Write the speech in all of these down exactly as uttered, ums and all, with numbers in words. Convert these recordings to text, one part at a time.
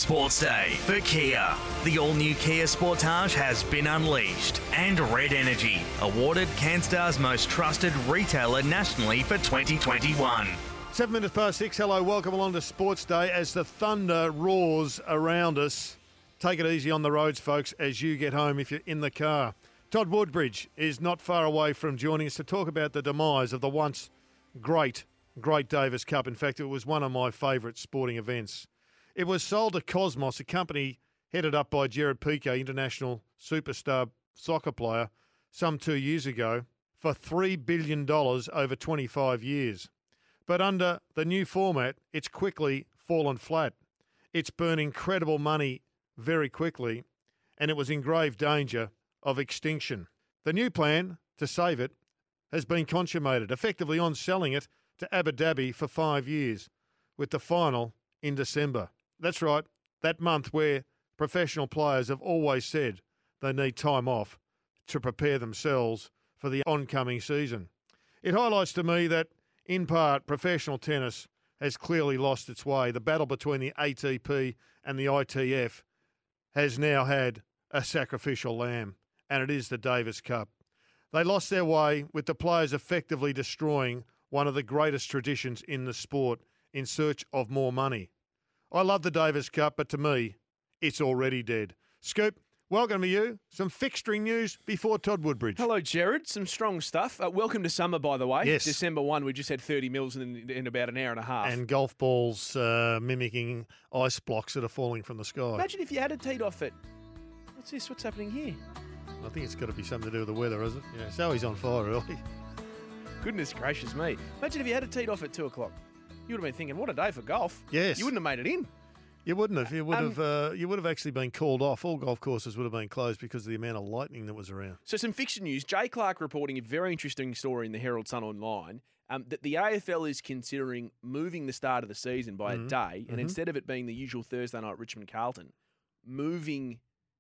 Sports Day for Kia. The all-new Kia Sportage has been unleashed, and Red Energy, awarded CanStar's most trusted retailer nationally for twenty twenty-one. Seven minutes past six. Hello, welcome along to Sports Day as the thunder roars around us. Take it easy on the roads, folks, as you get home if you're in the car. Todd Woodbridge is not far away from joining us to talk about the demise of the once great, great Davis Cup. In fact, it was one of my favourite sporting events. It was sold to Cosmos, a company headed up by Gerard Piqué, international superstar soccer player, some two years ago, for three billion dollars over twenty-five years. But under the new format, it's quickly fallen flat. It's burned incredible money very quickly, and it was in grave danger of extinction. The new plan to save it has been consummated, effectively on selling it to Abu Dhabi for five years, with the final in December. That's right, that month where professional players have always said they need time off to prepare themselves for the oncoming season. It highlights to me that, in part, professional tennis has clearly lost its way. The battle between the A T P and the I T F has now had a sacrificial lamb, and it is the Davis Cup. They lost their way, with the players effectively destroying one of the greatest traditions in the sport in search of more money. I love the Davis Cup, but to me, it's already dead. Scoop, welcome to you. Some fixturing news before Todd Woodbridge. Hello, Gerard. Some strong stuff. Uh, welcome to summer, by the way. Yes. December first, we just had thirty mils in, in about an hour and a half. And golf balls uh, mimicking ice blocks that are falling from the sky. Imagine if you had a teed off it. What's this? What's happening here? I think it's got to be something to do with the weather, is it? Yeah, so he's on fire, really. Goodness gracious me. Imagine if you had a teed off at two o'clock. You would have been thinking, what a day for golf. Yes. You wouldn't have made it in. You wouldn't have. You would Um, have. Uh, you would have actually been called off. All golf courses would have been closed because of the amount of lightning that was around. So some fiction news. Jay Clark reporting a very interesting story in the Herald Sun Online um, that the A F L is considering moving the start of the season by Mhm. a day, and Mhm. instead of it being the usual Thursday night Richmond Carlton, moving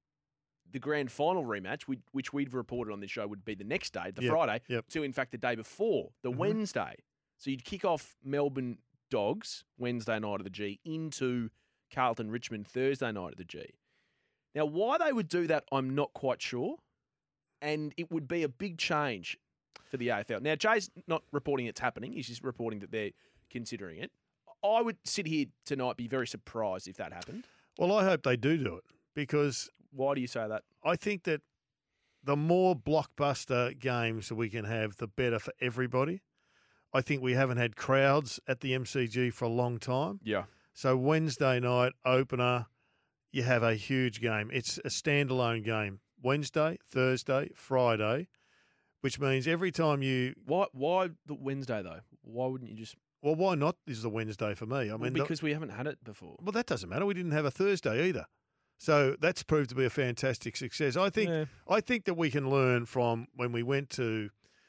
the grand final rematch, which, which we'd reported on this show would be the next day, the Yep, Friday, yep. to in fact the day before, the Mhm. Wednesday. So you'd kick off Melbourne Dogs Wednesday night at the G into Carlton Richmond Thursday night at the G. Now, why they would do that, I'm not quite sure. And it would be a big change for the A F L. Now, Jay's not reporting it's happening. He's just reporting that they're considering it. I would sit here tonight, be very surprised if that happened. Well, I hope they do do it because Why do you say that? I think that the more blockbuster games that we can have, the better for everybody. I think we haven't had crowds at the M C G for a long time. Yeah. So Wednesday night opener, you have a huge game. It's a standalone game. Wednesday, Thursday, Friday, which means every time you Why Why the Wednesday, though? Why wouldn't you just... well, why not? Is the Wednesday for me? I Well, mean, the- because we haven't had it before. well, that doesn't matter. We didn't have a Thursday either, so that's proved to be a fantastic success. I think. Yeah. I think that we can learn from when we went to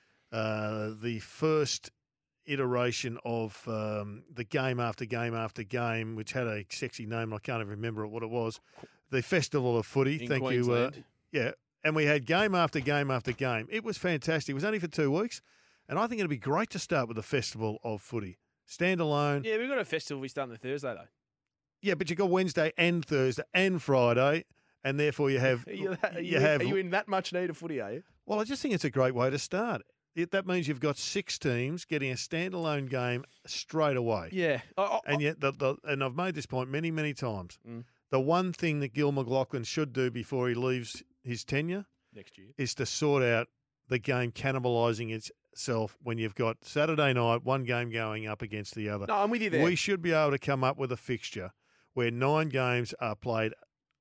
uh, the first iteration of um, the game after game after game, which had a sexy name. I can't even remember what it was. The Festival of Footy. In Thank Queensland. you. Uh, yeah, and we had game after game after game. It was fantastic. It was only for two weeks, and I think it'd be great to start with the Festival of Footy, standalone. Yeah, we've got a festival we start on the Thursday, though. Yeah, but you got Wednesday and Thursday and Friday, and therefore you have Are you, are you you, have. are you in that much need of footy, are you? Well, I just think it's a great way to start. It, that means you've got six teams getting a standalone game straight away. Yeah. I, I, And yet, the, the, and I've made this point many, many times. Mm. The one thing that Gil McLaughlin should do before he leaves his tenure next year. is to sort out the game cannibalising itself when you've got Saturday night, one game going up against the other. No, I'm with you there. We should be able to come up with a fixture where nine games are played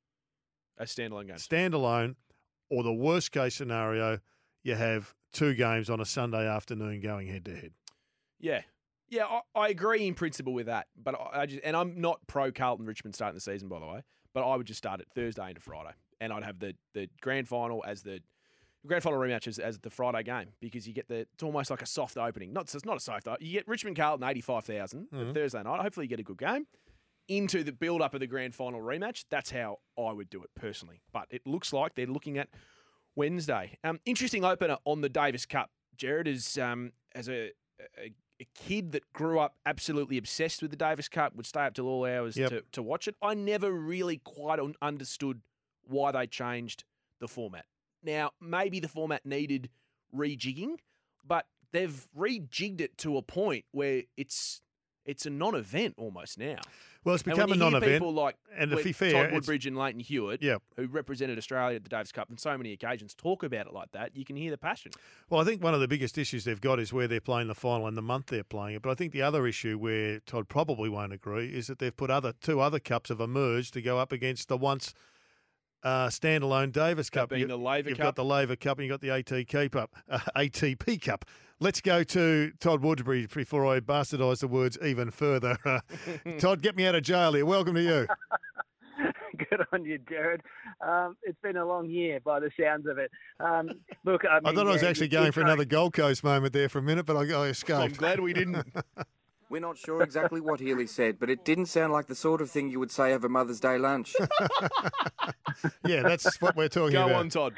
A standalone game. standalone, or the worst case scenario, you have two games on a Sunday afternoon going head to head. Yeah. Yeah, I, I agree in principle with that. But I, I just and I'm not pro Carlton Richmond starting the season, by the way. But I would just start it Thursday into Friday. And I'd have the, the grand final as the grand final rematch as, as the Friday game because you get the it's almost like a soft opening. Not it's not a soft opening. You get Richmond Carlton eighty-five thousand Mhm. Thursday night. Hopefully you get a good game. Into the build up of the grand final rematch. That's how I would do it personally. But it looks like they're looking at Wednesday. Um, interesting opener on the Davis Cup. Gerard is um, as a, a a kid that grew up absolutely obsessed with the Davis Cup, would stay up till all hours Yep. to, to watch it. I never really quite un- understood why they changed the format. Now, maybe the format needed rejigging, but they've rejigged it to a point where it's it's a non-event almost now. Well, it's And become when a you hear non-event. people like and to when be fair, Todd it's- Woodbridge and Leighton Hewitt, Yeah. who represented Australia at the Davis Cup on so many occasions, talk about it like that, you can hear the passion. Well, I think one of the biggest issues they've got is where they're playing the final and the month they're playing it. But I think the other issue where Todd probably won't agree is that they've put other two other cups have emerged to go up against the once uh, standalone Davis That Cup. being the Laver You've Cup. got the Laver Cup and you've got the A T P Cup. Uh, A T P Cup. Let's go to Todd Woodbridge before I bastardise the words even further. Uh, Todd, get me out of jail here. Welcome to you. Good on you, Jared. Um, it's been a long year by the sounds of it. Um, look, I, mean, I thought I was yeah, actually you- going you for know- another Gold Coast moment there for a minute, but I, I I'm escaped. glad we didn't. We're not sure exactly what Healy said, but it didn't sound like the sort of thing you would say over Mother's Day lunch. Yeah, that's what we're talking Go about. on, Todd.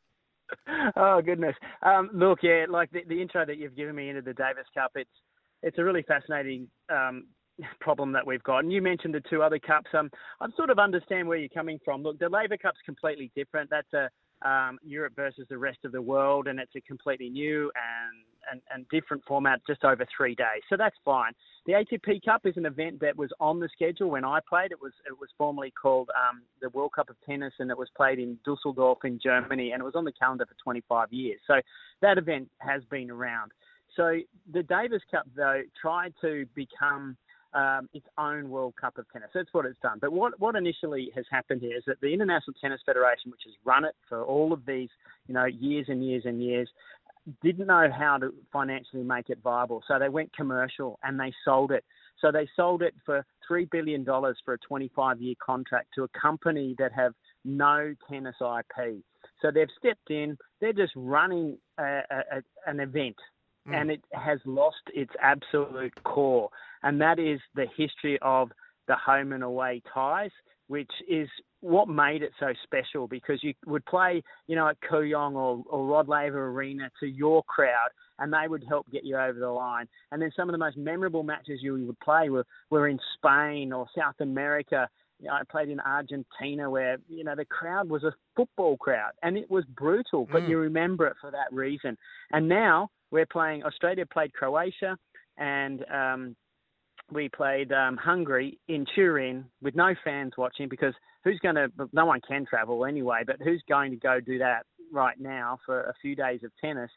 Oh goodness. Um, look, yeah, like the, the intro that you've given me into the Davis Cup, it's it's a really fascinating um, problem that we've got. And you mentioned the two other cups. Um, I sort of understand where you're coming from. Look, the Laver Cup's completely different. That's a um, Europe versus the rest of the world, and it's a completely new and, and, and different format just over three days. So that's fine. The A T P Cup is an event that was on the schedule when I played. It was it was formerly called um, the World Cup of Tennis, and it was played in Dusseldorf in Germany, and it was on the calendar for twenty-five years. So that event has been around. So the Davis Cup, though, tried to become um, its own World Cup of Tennis. That's what it's done. But what, what initially has happened here is that the International Tennis Federation, which has run it for all of these, you know, years and years and years, didn't know how to financially make it viable. So they went commercial and they sold it. So they sold it for three billion dollars for a twenty-five year contract to a company that have no tennis I P. So they've stepped in. They're just running a, a, an event. Mm. And it has lost its absolute core. And that is the history of the home and away ties, which is what made it so special, because you would play, you know, at Kooyong or, or Rod Laver Arena to your crowd, and they would help get you over the line. And then some of the most memorable matches you would play were, were in Spain or South America. You know, I played in Argentina where, you know, the crowd was a football crowd, and it was brutal, but mm. you remember it for that reason. And now we're playing, Australia played Croatia, and um, we played um, Hungary in Turin with no fans watching, because who's going to, no one can travel anyway, but who's going to go do that right now for a few days of tennis?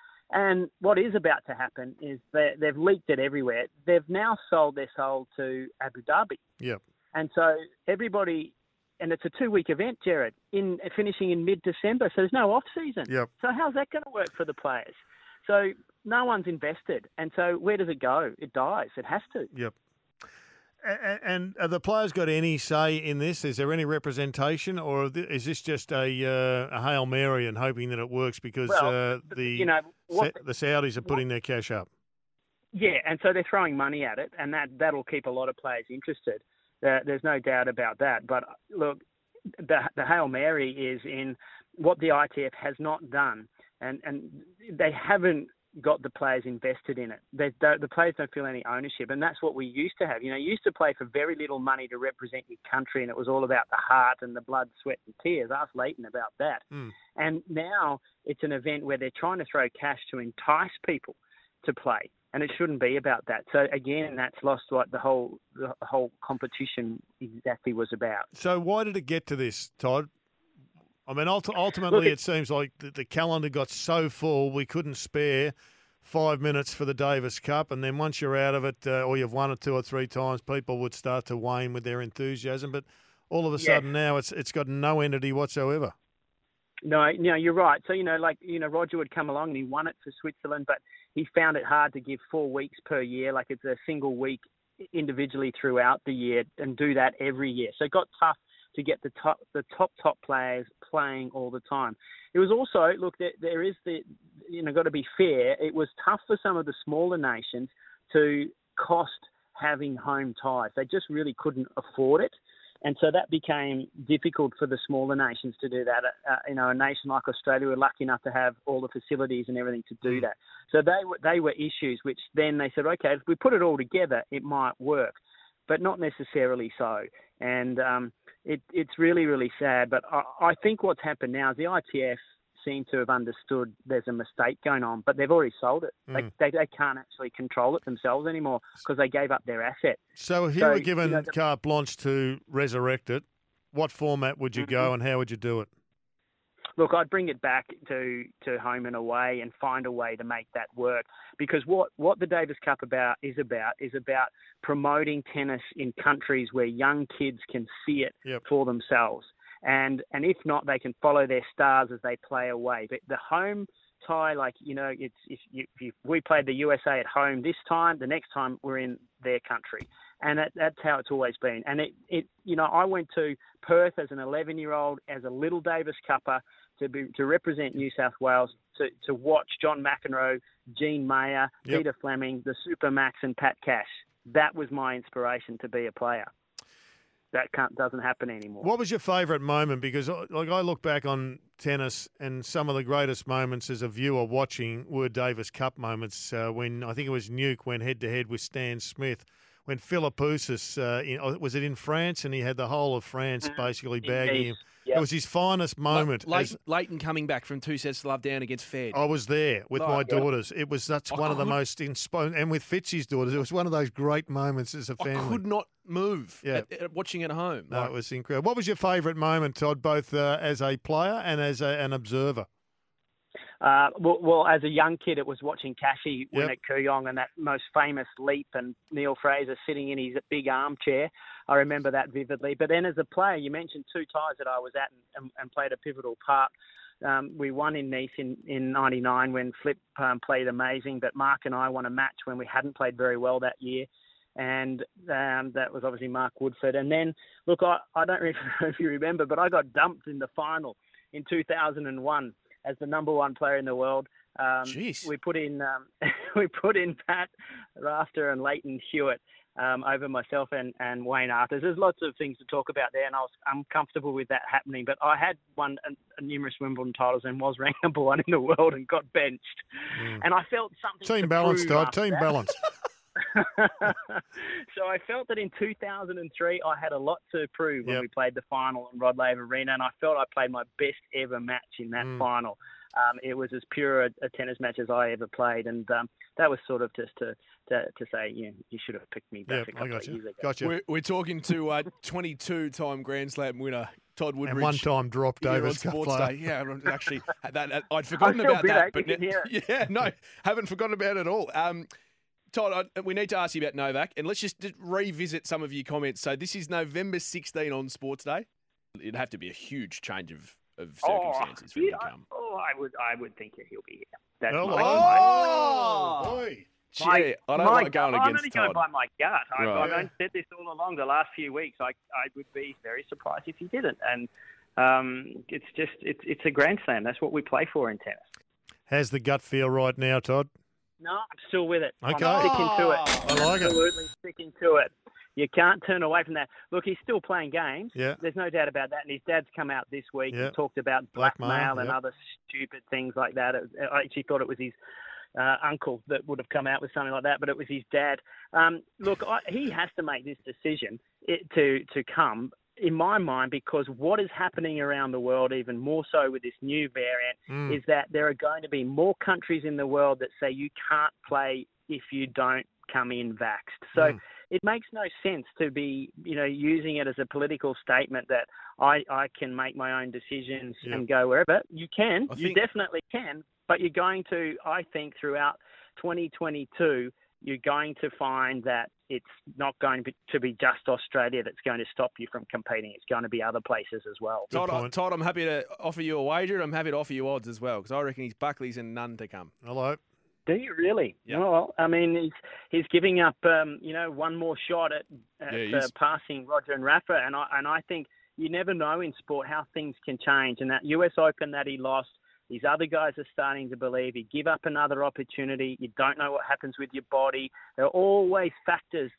And what is about to happen is that they've leaked it everywhere. They've now sold their soul to Abu Dhabi. Yep. And so everybody, and it's a two-week event, Jared, in finishing in mid-December, so there's no off-season. Yep. So how's that going to work for the players? So no one's invested. And so where does it go? It dies. It has to. Yep. And, and have the players got any say in this? Is there any representation, or is this just a, uh, a Hail Mary and hoping that it works because well, uh, the you know, what, the Saudis are putting what, their cash up? Yeah, and so they're throwing money at it, and that, that'll keep a lot of players interested. Uh, there's no doubt about that. But look, the, the Hail Mary is in what the I T F has not done, and, and they haven't got the players invested in it. They, the, the players don't feel any ownership, and that's what we used to have. You know, you used to play for very little money to represent your country, and it was all about the heart and the blood, sweat and tears. Ask Leighton about that. Mm. And now it's an event where they're trying to throw cash to entice people to play, and it shouldn't be about that. So again, that's lost what the whole the whole competition exactly was about. So why did it get to this, Todd? I mean, ultimately, Look, it, it seems like the calendar got so full we couldn't spare five minutes for the Davis Cup, and then once you're out of it, uh, or you've won it two or three times, people would start to wane with their enthusiasm. But all of a sudden yeah. now, it's it's got no entity whatsoever. No, no, you're right. So you know, like you know, Roger would come along and he won it for Switzerland, but he found it hard to give four weeks per year, like it's a single week individually throughout the year, and do that every year. So it got tough to get the top, the top, top players playing all the time. It was also, look, there, there is the, you know, got to be fair. It was tough for some of the smaller nations to cost having home ties. They just really couldn't afford it. And so that became difficult for the smaller nations to do that. Uh, you know, a nation like Australia were lucky enough to have all the facilities and everything to do that. So they were, they were issues which then they said, okay, if we put it all together, it might work, but not necessarily so. And um, it, it's really, really sad. But I, I think what's happened now is the I T F seem to have understood there's a mistake going on, but they've already sold it. Mm. They, they they can't actually control it themselves anymore because they gave up their asset. So if you so, were given you know, the, carte blanche to resurrect it, what format would you mm-hmm. go and how would you do it? Look, I'd bring it back to, to home and away and find a way to make that work, because what, what the Davis Cup about is about is about promoting tennis in countries where young kids can see it yep. for themselves. And and if not, they can follow their stars as they play away. But the home tie, like, you know, it's if, you, if we played the U S A at home this time, the next time we're in their country. And that, that's how it's always been. And, it, it, you know, I went to Perth as an eleven-year-old, as a little Davis Cupper, to be, to represent New South Wales, to, to watch John McEnroe, Jean Mayer, yep. Peter Fleming, the Supermax and Pat Cash. That was my inspiration to be a player. That can't, doesn't happen anymore. What was your favourite moment? Because like I look back on tennis, and some of the greatest moments as a viewer watching were Davis Cup moments. Uh, when I think it was Nuke went head to head with Stan Smith. When Philippoussis, uh, in, was it in France, and he had the whole of France basically bagging him. Yep. It was his finest moment. Le- Le- as, Leighton coming back from two sets to love down against Fed. I was there with oh, my yeah. daughters. It was that's I one could, of the most inspiring, and with Fitzy's daughters, it was one of those great moments as a family. I could not move yeah. at, at watching at home. No, like, it was incredible. What was your favourite moment, Todd, both uh, as a player and as a, an observer? Uh, well, well, as a young kid, it was watching Cassie win yep. at Kooyong and that most famous leap, and Neil Fraser sitting in his big armchair. I remember that vividly. But then as a player, you mentioned two ties that I was at and, and played a pivotal part. Um, we won in Nice in, in ninety-nine when Flip um, played amazing, but Mark and I won a match when we hadn't played very well that year. And um, that was obviously Mark Woodford. And then, look, I, I don't know if you remember, but I got dumped in the final in two thousand one. As the number one player in the world. Um, Jeez. We put in um, we put in Pat Rafter and Leighton Hewitt um, over myself and, and Wayne Arthurs. There's lots of things to talk about there, and I was uncomfortable with that happening. But I had won a, a numerous Wimbledon titles and was ranked number one in the world and got benched. Mm. And I felt something Team to balance, Todd. Team that. balance. So I felt that in two thousand three I had a lot to prove when yep. we played the final in Rod Laver Arena, and I felt I played my best ever match in that mm. final. Um, it was as pure a, a tennis match as I ever played, and um, that was sort of just to to, to say, you know, you should have picked me back yep, a couple I got of you. years ago. Gotcha. We're, we're talking to uh, twenty-two-time Grand Slam winner Todd Woodbridge. And one time drop Davis Cup Sports player. Day. Yeah, actually, that, that, I'd forgotten I'm still about bitter, that. you But can hear it. yeah, no, haven't forgotten about it at all. Um, Todd, I, we need to ask you about Novak, and let's just, just revisit some of your comments. So this is November sixteenth on Sports Day. It'd have to be a huge change of, of circumstances oh, for him yeah, to come. Oh, I would, I would think that he'll be here. That's oh, my, oh, boy. Gee, my, I don't my, like going I'm against only going Todd. by my gut. I, Right. I've said this all along the last few weeks. I, I would be very surprised if he didn't. And um, it's just, it's, it's a Grand Slam. That's what we play for in tennis. How's the gut feel right now, Todd? No, I'm still with it. Okay. I'm sticking to it. I like it. Absolutely sticking to it. You can't turn away from that. Look, he's still playing games. Yeah. There's no doubt about that. And his dad's come out this week Yeah. and talked about Blackmail, blackmail and yeah. other stupid things like that. I actually thought it was his uh, uncle that would have come out with something like that, but it was his dad. Um, look, I, he has to make this decision it, to to come, in my mind, because what is happening around the world, even more so with this new variant, Mm. is that there are going to be more countries in the world that say you can't play if you don't come in vaxxed. So Mm. it makes no sense to be, you know, using it as a political statement that I, I can make my own decisions Yep. and go wherever. You can, I you think- definitely can, but you're going to, I think, throughout twenty twenty-two, you're going to find that it's not going to be just Australia that's going to stop you from competing. It's going to be other places as well. Good Todd, point. Todd, I'm happy to offer you a wager, and I'm happy to offer you odds as well, because I reckon he's Buckley's and none to come. Hello. Do you really? Yeah. Well, I mean, he's he's giving up, um, you know, one more shot at, at Yeah, he uh, is. passing Roger and Rafa, and I and I think you never know in sport how things can change. And that U S Open that he lost, these other guys are starting to believe he give up another opportunity. You don't know what happens with your body. There are always factors that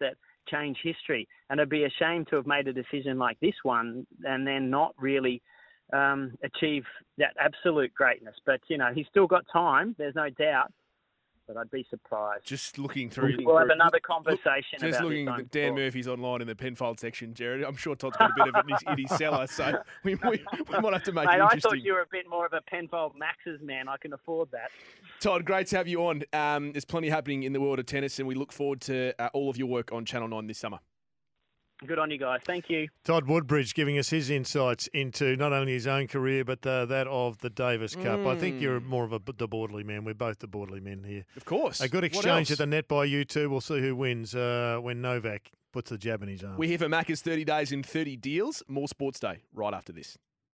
change history. And it'd be a shame to have made a decision like this one and then not really um, achieve that absolute greatness. But, you know, he's still got time, there's no doubt. But I'd be surprised. Just looking through. We'll have another conversation Just about looking this at Dan Murphy's online in the Penfold section, Jared. I'm sure Todd's got a bit of it in his, in his cellar, so we, we, we might have to make Mate, it I interesting. thought you were a bit more of a Penfold Max's man. I can afford that. Todd, great to have you on. Um, there's plenty happening in the world of tennis, and we look forward to uh, all of your work on Channel nine this summer. Good on you guys. Thank you. Todd Woodbridge giving us his insights into not only his own career, but uh, that of the Davis Cup. Mm. I think you're more of a the Borderley man. We're both the Borderley men here. Of course. A good What exchange else? at the net by you two. We'll see who wins uh, when Novak puts the jab in his arm. We're here for Macca's thirty days in thirty deals. More Sports Day right after this.